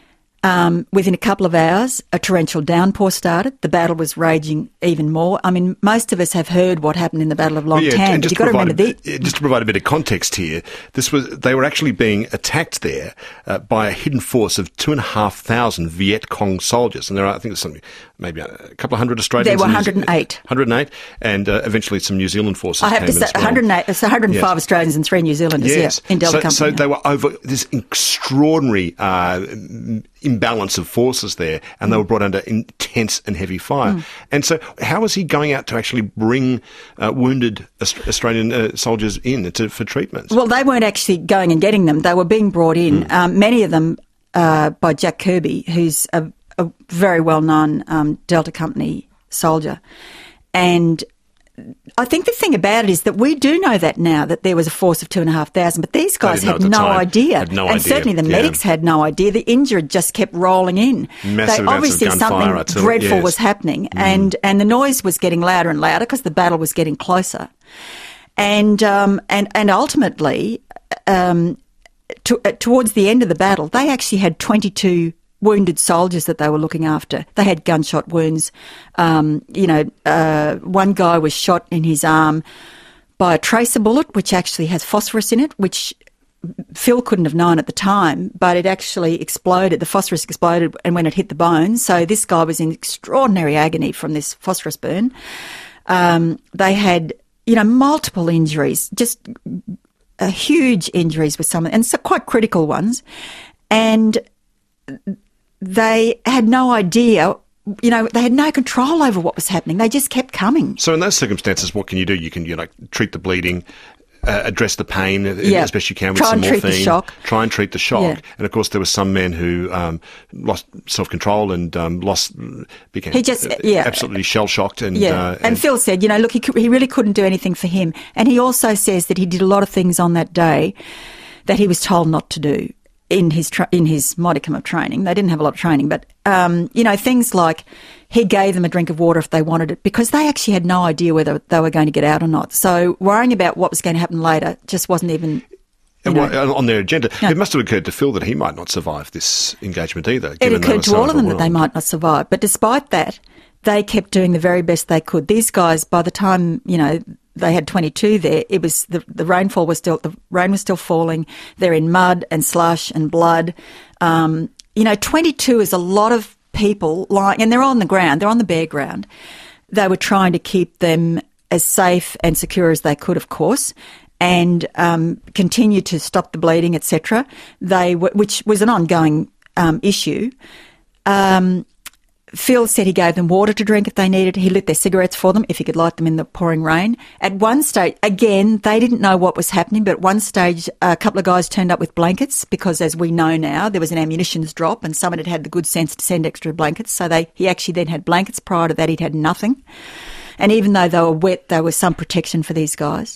Um, within a couple of hours, a torrential downpour started. The battle was raging even more. I mean, most of us have heard what happened in the Battle of Long yeah, Tan. Just, You've got to remember a, the, just to provide a bit of context here, this was they were actually being attacked there uh, by a hidden force of two and a half thousand Viet Cong soldiers, and there are, I think, there's something maybe a couple of hundred Australians. There were one hundred and eight. one hundred and eight, and uh, eventually some New Zealand forces. I have came to say, as well. one hundred and eight, so one hundred and five yes. Australians and three New Zealanders. Yes, yeah, in Delta so, Company. so they were over this extraordinary uh, imbalance of forces there, and they were brought under intense and heavy fire. Mm. And so how was he going out to actually bring uh, wounded Australian uh, soldiers in to, for treatment? Well, they weren't actually going and getting them. They were being brought in, mm. um, many of them uh, by Jack Kirby, who's a, a very well-known um, Delta Company soldier. And I think the thing about it is that we do know that now, that there was a force of two and a half thousand, but these guys had no idea. Had no and idea. certainly the yeah. medics had no idea. The injured just kept rolling in. Massive they, obviously amounts of gunfire, something dreadful yes. was happening, mm. and, and the noise was getting louder and louder because the battle was getting closer. And um, and, and ultimately, um, to, uh, towards the end of the battle, they actually had twenty-two wounded soldiers that they were looking after. They had gunshot wounds. Um, you know, uh, one guy was shot in his arm by a tracer bullet, which actually has phosphorus in it, which Phil couldn't have known at the time, but it actually exploded. The phosphorus exploded and when it hit the bone. So this guy was in extraordinary agony from this phosphorus burn. Um, they had, you know, multiple injuries, just uh, huge injuries with some, and so quite critical ones. And they had no idea, you know, they had no control over what was happening. They just kept coming. So in those circumstances, what can you do? You can, you know, treat the bleeding, uh, address the pain yeah. as best you can with Try some and morphine. Treat the shock. Try and treat the shock. Yeah. And of course, there were some men who um, lost self-control and um, lost, became he just, yeah. absolutely shell-shocked. And, yeah. uh, and, and Phil said, you know, look, he, he really couldn't do anything for him. And he also says that he did a lot of things on that day that he was told not to do. In his tra- in his modicum of training. They didn't have a lot of training, but, um, you know, things like he gave them a drink of water if they wanted it, because they actually had no idea whether they were going to get out or not. So worrying about what was going to happen later just wasn't even... And well, on their agenda. No. It must have occurred to Phil that he might not survive this engagement either. It occurred to all of them that they might not survive. But despite that, they kept doing the very best they could. These guys, by the time, you know, they had twenty-two there, it was the, the rainfall was still, the rain was still falling. They're in mud and slush and blood. Um, you know, twenty-two is a lot of people lying, and they're on the ground, they're on the bare ground. They were trying to keep them as safe and secure as they could, of course, and um, continue to stop the bleeding, et cetera. They were, which was an ongoing um, issue. Um, Phil said he gave them water to drink if they needed. He lit their cigarettes for them if he could light them in the pouring rain. At one stage, again, they didn't know what was happening, but at one stage a couple of guys turned up with blankets because, as we know now, there was an ammunitions drop and someone had had the good sense to send extra blankets. So they he actually then had blankets. Prior to that, he'd had nothing. And even though they were wet, there was some protection for these guys.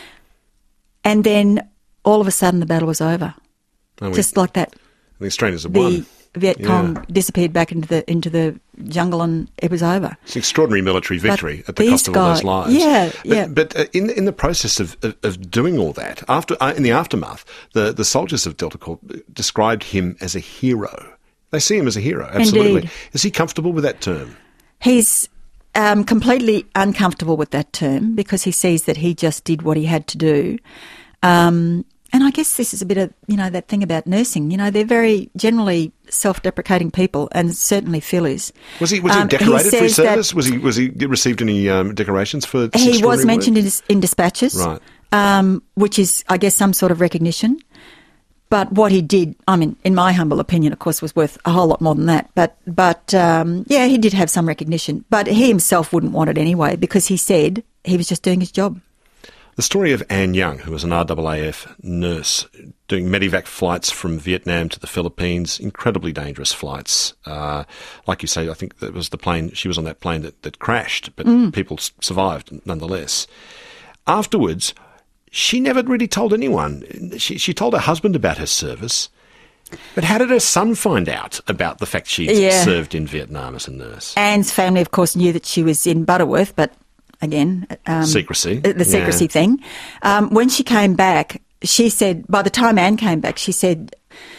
And then all of a sudden the battle was over. Oh, Just like that. The Australians have the, won. Viet Cong yeah. disappeared back into the into the jungle and it was over. It's an extraordinary military victory but at the cost of all those lives. Yeah, but, yeah. But uh, in in the process of, of, of doing all that, after uh, in the aftermath, the, the soldiers of Delta Corp described him as a hero. They see him as a hero, absolutely. Indeed. Is he comfortable with that term? He's um, completely uncomfortable with that term because he sees that he just did what he had to do. Um, And I guess this is a bit of, you know, that thing about nursing. You know, they're very generally self-deprecating people, and certainly Phil is. Was he was he Um, he decorated for his says that- service? Was he was he received any um, decorations for this He was extraordinary mentioned work? in, dis- in dispatches, Right. um, which is, I guess, some sort of recognition. But what he did, I mean, in my humble opinion, of course, was worth a whole lot more than that. But, but um, yeah, he did have some recognition. But he himself wouldn't want it anyway, because he said he was just doing his job. The story of Anne Young, who was an R A A F nurse doing medevac flights from Vietnam to the Philippines, incredibly dangerous flights. Uh, like you say, I think that was the plane, she was on that plane that, that crashed, but Mm. people s- survived nonetheless. Afterwards, she never really told anyone. She, she told her husband about her service. But how did her son find out about the fact she Yeah. served in Vietnam as a nurse? Anne's family, of course, knew that she was in Butterworth, but again... Um, Secrecy. uh, The secrecy Yeah. thing. Um, when she came back, she said, by the time Anne came back, she said...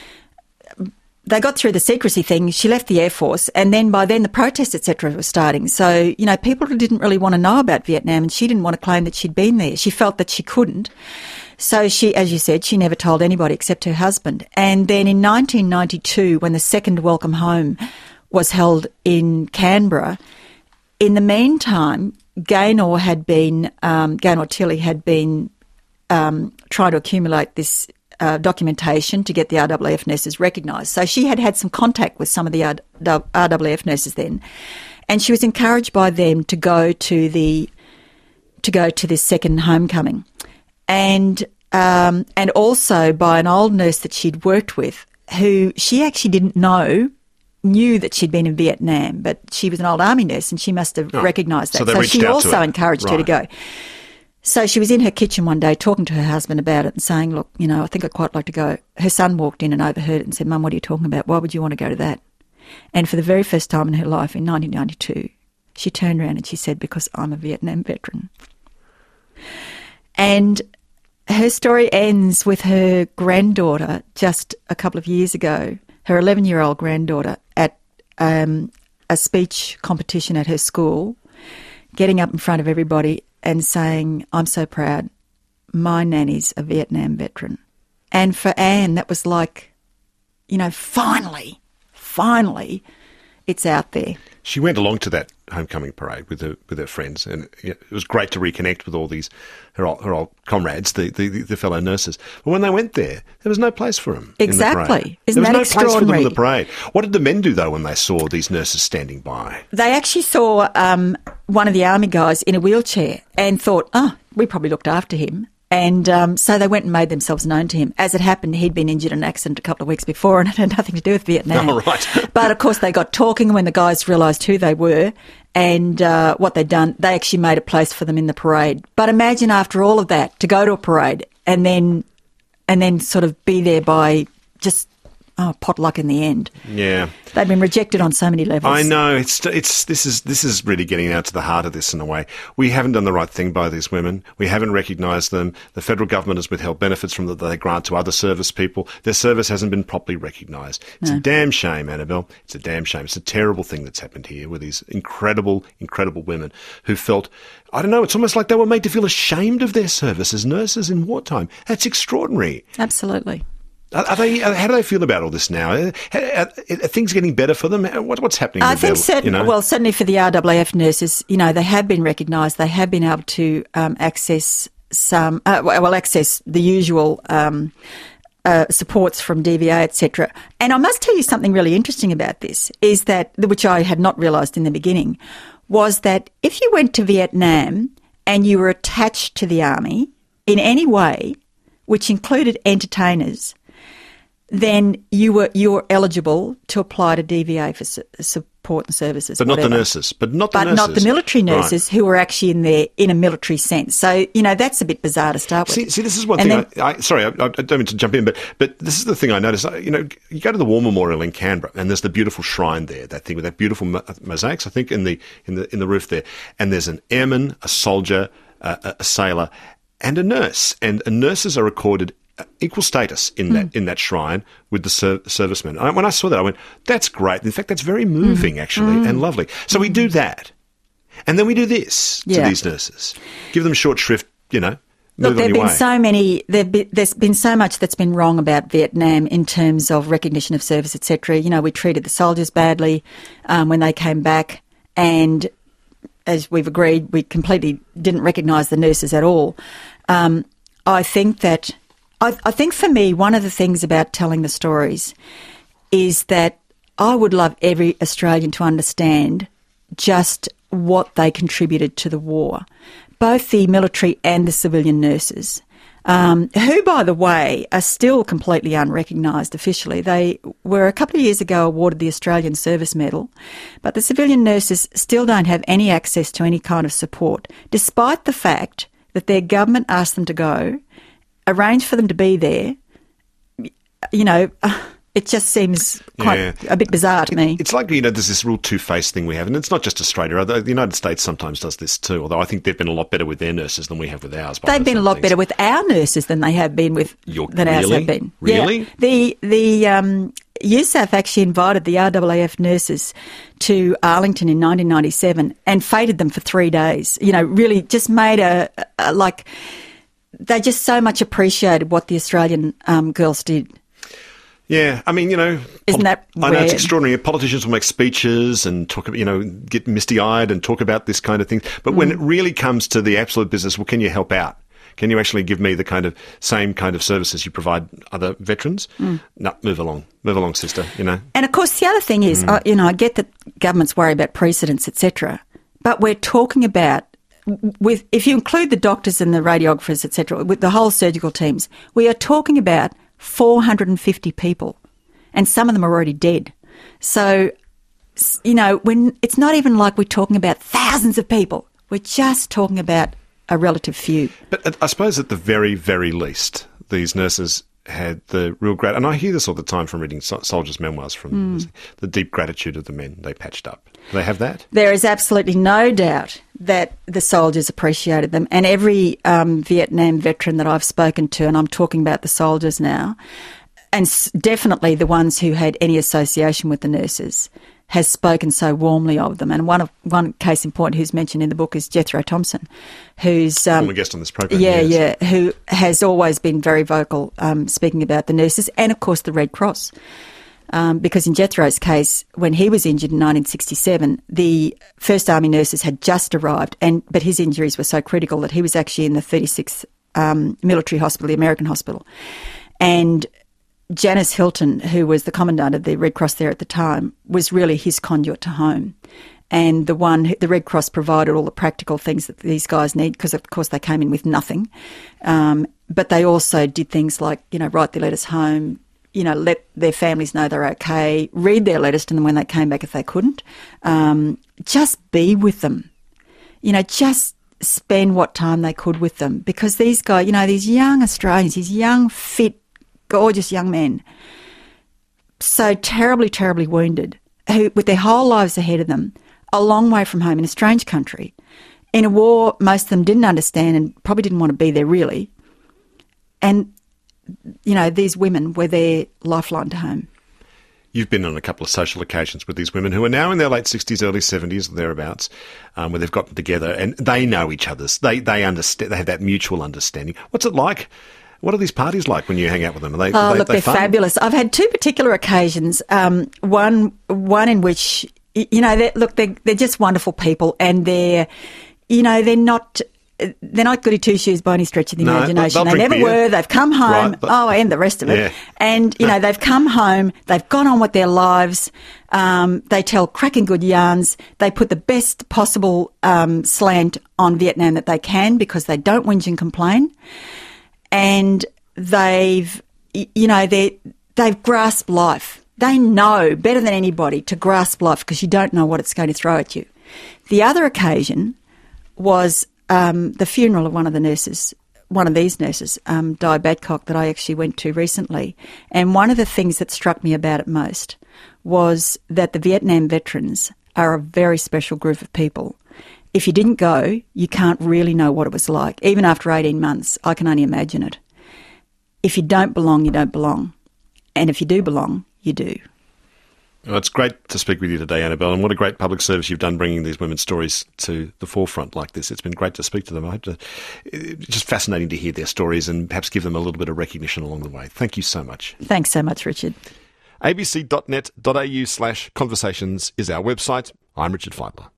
They got through the secrecy thing, she left the Air Force, and then by then the protests, et cetera, were starting. So, you know, people didn't really want to know about Vietnam, and she didn't want to claim that she'd been there. She felt that she couldn't. So she, as you said, she never told anybody except her husband. And then in nineteen ninety-two, when the second Welcome Home was held in Canberra, in the meantime, Gaynor had been, um, Gaynor Tilly had been um, trying to accumulate this uh, documentation to get the R A A F nurses recognised. So she had had some contact with some of the R A A F nurses then, and she was encouraged by them to go to the to go to this second homecoming, and um, and also by an old nurse that she'd worked with, who she actually didn't know. Knew that she'd been in Vietnam, but she was an old army nurse and she must have Oh, recognised that. so they So reached she out to also her. encouraged her to Right. go. So she was in her kitchen one day talking to her husband about it and saying, look, you know, I think I'd quite like to go. Her son walked in and overheard it and said, Mum, what are you talking about? Why would you want to go to that? And for the very first time in her life, in nineteen ninety-two, she turned around and she said, because I'm a Vietnam veteran. And her story ends with her granddaughter just a couple of years ago, her eleven-year-old granddaughter, at um, a speech competition at her school, getting up in front of everybody and saying, I'm so proud, my nanny's a Vietnam veteran. And for Anne, that was like, you know, finally, finally, it's out there. She went along to that homecoming parade with her with her friends, and it was great to reconnect with all these her old, her old comrades, the, the the fellow nurses. But when they went there, there was no place for them. Exactly. In the parade. Isn't there that was no place for them in the extraordinary? parade. What did the men do though when they saw these nurses standing by? They actually saw um, one of the army guys in a wheelchair and thought, oh, we probably looked after him. And um, so they went and made themselves known to him. As it happened, he'd been injured in an accident a couple of weeks before and it had nothing to do with Vietnam. Oh, right. But, of course, they got talking when the guys realised who they were and uh, what they'd done. They actually made a place for them in the parade. But imagine after all of that, to go to a parade and then and then sort of be there by just, oh, potluck in the end. Yeah. They've been rejected on so many levels. I know it's it's this is this is really getting out to the heart of this in a way. We haven't done the right thing by these women. We haven't recognised them. The federal government has withheld benefits from that they grant to other service people. Their service hasn't been properly recognised. It's No. a damn shame, Annabelle. It's a damn shame. It's a terrible thing that's happened here with these incredible, incredible women who felt, I don't know, it's almost like they were made to feel ashamed of their service as nurses in wartime. That's extraordinary. Absolutely. Are, are they? How do they feel about all this now? Are, are, are things getting better for them? What, what's happening? I with think their, certain, you know? well, certainly for the R A A F nurses, you know, they have been recognised. They have been able to um, access some, uh, well, access the usual um, uh, supports from D V A, et cetera. And I must tell you something really interesting about this is that, which I had not realised in the beginning, was that if you went to Vietnam and you were attached to the army in any way, which included entertainers, then you were you were eligible to apply to D V A for su- support and services. But not the whatever. nurses. But not the But nurses. not the military Right. nurses who were actually in there in a military sense. So, you know, that's a bit bizarre to start with. See, see, this is one And thing. then- I, I, sorry, I, I don't mean to jump in, but but this is the thing I noticed. I- You know, you go to the War Memorial in Canberra, and there's the beautiful shrine there. That thing with that beautiful mo- mosaics, I think, in the in the in the roof there. And there's an airman, a soldier, uh, a, a sailor, and a nurse. And uh, nurses are recorded equal status in that in that shrine with the ser- servicemen. I, when I saw that, I went, "That's great." In fact, that's very moving, actually, and lovely. So we do that, and then we do this Yeah. to these nurses, give them short shrift, you know. Look, move there on have your been way. so many. There've been, there's been so much that's been wrong about Vietnam in terms of recognition of service, et cetera. You know, we treated the soldiers badly um, when they came back, and as we've agreed, we completely didn't recognise the nurses at all. Um, I think that I, I think for me, one of the things about telling the stories is that I would love every Australian to understand just what they contributed to the war. Both the military and the civilian nurses, um, who, by the way, are still completely unrecognised officially. They were a couple of years ago awarded the Australian Service Medal, but the civilian nurses still don't have any access to any kind of support, despite the fact that their government asked them to go, arranged for them to be there. You know, it just seems quite Yeah. a bit bizarre to me. It's like, you know, there's this real two-faced thing we have, and it's not just Australia. The United States sometimes does this too, although I think they've been a lot better with their nurses than we have with ours. by They've been a some lot things. better with our nurses than they have been with You're- than ours really? have been. Really? Yeah. The the um, U S A F actually invited the R A A F nurses to Arlington in nineteen ninety-seven and feted them for three days. You know, really just made a, a like they just so much appreciated what the Australian um, girls did. Yeah, I mean, you know, Isn't that I know it's weird? extraordinary. Politicians will make speeches and talk about, you know, get misty-eyed and talk about this kind of thing. But when it really comes to the absolute business, well, can you help out? Can you actually give me the kind of same kind of services you provide other veterans? No, move along, move along, sister. You know, And of course, the other thing is, uh, you know, I get that governments worry about precedents, et cetera, but we're talking about, with if you include the doctors and the radiographers, et cetera, with the whole surgical teams, we are talking about four hundred fifty people, and some of them are already dead. So, s- you know, when it's not even like we're talking about thousands of people, we're just talking about a relative few. but at- I suppose at the very, very least, these nurses had the real grat, and I hear this all the time from reading so- soldiers' memoirs, from the deep gratitude of the men they patched up. Do they have that? There is absolutely no doubt that the soldiers appreciated them, and every um, Vietnam veteran that I've spoken to, and I'm talking about the soldiers now, and s- definitely the ones who had any association with the nurses, has spoken so warmly of them. And one of one case in point who's mentioned in the book is Jethro Thompson, who's um, Former guest on this program. yeah, yes. yeah, who has always been very vocal, um, speaking about the nurses and, of course, the Red Cross. Um, because in Jethro's case, when he was injured in nineteen sixty-seven, the First Army nurses had just arrived, and but his injuries were so critical that he was actually in the thirty-sixth um, Military Hospital, the American hospital. And Janice Hilton, who was the commandant of the Red Cross there at the time, was really his conduit to home. And the one, who- the Red Cross provided all the practical things that these guys need, because of course they came in with nothing. Um, but they also did things like, you know, write their letters home, you know, let their families know they're okay, read their letters to them when they came back if they couldn't. Um, just be with them. You know, just spend what time they could with them, because these guys, you know, these young Australians, these young, fit, gorgeous young men, so terribly, terribly wounded, who, with their whole lives ahead of them, a long way from home in a strange country, in a war most of them didn't understand and probably didn't want to be there really. And, you know, these women were their lifeline to home. You've been on a couple of social occasions with these women who are now in their late sixties, early seventies, thereabouts, um, where they've gotten together and they know each other's. They they understand. They have that mutual understanding. What's it like? What are these parties like when you hang out with them? Are they, Oh, are they, look, they they're fun? fabulous. I've had two particular occasions. Um, one, one in which, y- you know, they're, look, they're, they're just wonderful people, and they're, you know, they're not, they're not goody two shoes by any stretch of the No, imagination. they'll They drink never beer. were. They've come home. Right, but- oh, and the rest of it. Yeah. And you know, they've come home. They've gone on with their lives. Um, they tell cracking good yarns. They put the best possible um, slant on Vietnam that they can, because they don't whinge and complain. And they've, y- you know, they they've grasped life. They know better than anybody to grasp life, because you don't know what it's going to throw at you. The other occasion was um, the funeral of one of the nurses, one of these nurses, um, Di Badcock, that I actually went to recently. And one of the things that struck me about it most was that the Vietnam veterans are a very special group of people. If you didn't go, you can't really know what it was like. Even after eighteen months, I can only imagine it. If you don't belong, you don't belong. And if you do belong, you do. Well, it's great to speak with you today, Annabelle, and what a great public service you've done bringing these women's stories to the forefront like this. It's been great to speak to them. I hope to, it's just fascinating to hear their stories and perhaps give them a little bit of recognition along the way. Thank you so much. Thanks so much, Richard. a b c dot net dot a u slash conversations is our website. I'm Richard Fidler.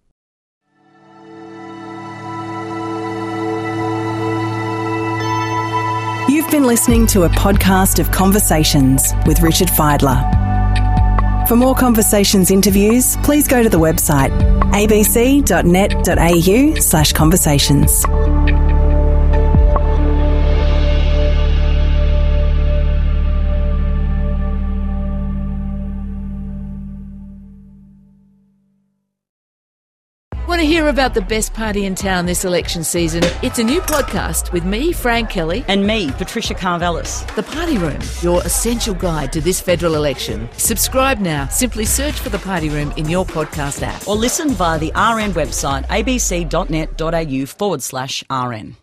You've been listening to a podcast of Conversations with Richard Fidler. For more Conversations interviews, please go to the website a b c dot net dot a u slash conversations. Want to hear about the best party in town this election season? It's a new podcast with me, Frank Kelly. And me, Patricia Carvelis. The Party Room, your essential guide to this federal election. Subscribe now. Simply search for The Party Room in your podcast app. Or listen via the R N website, a b c dot net dot a u forward slash R N.